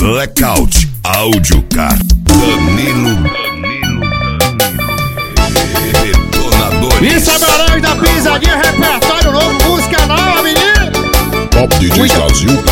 Blackout Áudio Car Danilo Isso é Barões da Pisadinha, repertório novo, música nova, menino. Top DJ Brasil.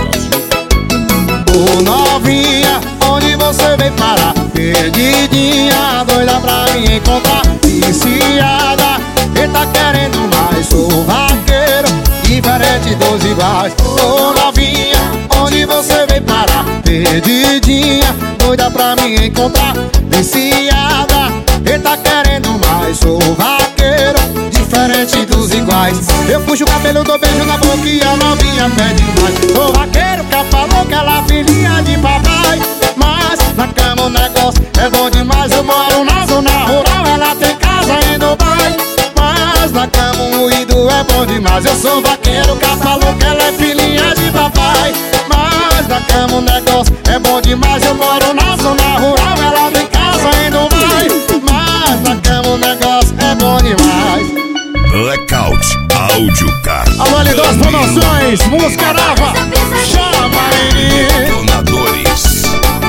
Ô novinha, onde você veio parar? Perdidinha, doida pra me encontrar. Viciada, e tá querendo mais. Sou vaqueiro, diferente dos iguais. Ô novinha, onde você veio parar? Perdidinha, doida pra me encontrar. Viciada, e tá querendo mais. Sou vaqueiro, diferente dos iguais. Eu puxo o cabelo, dou beijo na boca e a novinha pede mais. Sou vaqueiro, capa louca, ela filhinha de papai. Mas na cama o negócio é bom demais. Eu moro na zona rural, ela tem casa em Dubai. Mas na cama o moído é bom demais. Eu sou vaqueiro, capa louca, ela é filhinha de papai. Mas na cama o negócio é bom demais. Eu moro na zona rural, ela tem casa em Dubai. Mas na cama o negócio é bom demais. Blackout Áudio Car Alô, L2 Promoções, música nova. Chama ele. Detonadores.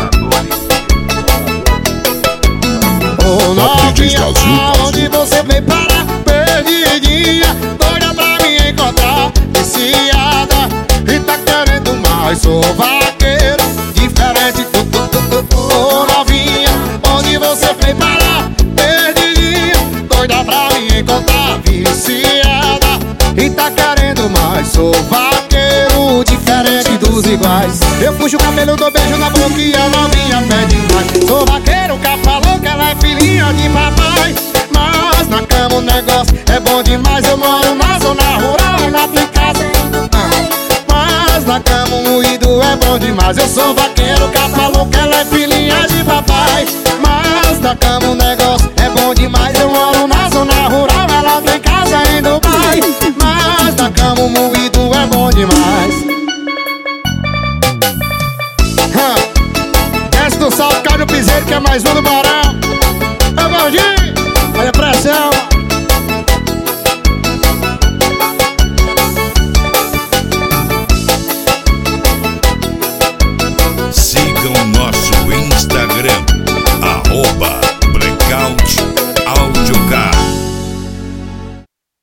Ô novinha, aonde você veio parar? Perdidinha, doida pra me encontrar. Viciada, e tá querendo mais. Sou vaqueiro, diferente. Ô novinha, onde você veio parar? Perdidinha, doida pra me encontrar. Viciada, e tá querendo mais. Sou vaqueiro, diferente dos iguais. Eu puxo o cabelo, dou beijo na boca e a novinha pede mais. Sou vaqueiro, capa louca, ela é filhinha de papai. Mas na cama o negócio é bom demais. Eu moro na zona rural, ela tem casa em Dubai. Mas na cama o moído é bom demais. Eu sou vaqueiro, capa louca, ela é filhinha de papai. Mas na cama o negócio é bom demais. Eu moro na zona rural, ela tem casa em Dubai. Mas na cama o moído é bom demais. Desce do salto, cai no piseiro, que é mais um do Barão. É Gordinho, olha a pressão.